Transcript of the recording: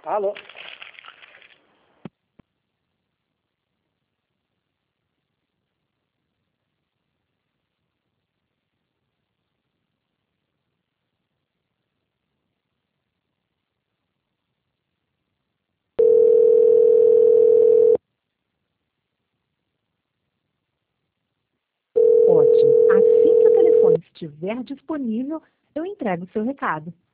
Alô? Ótimo. Assim que o telefone estiver disponível, eu entrego o seu recado.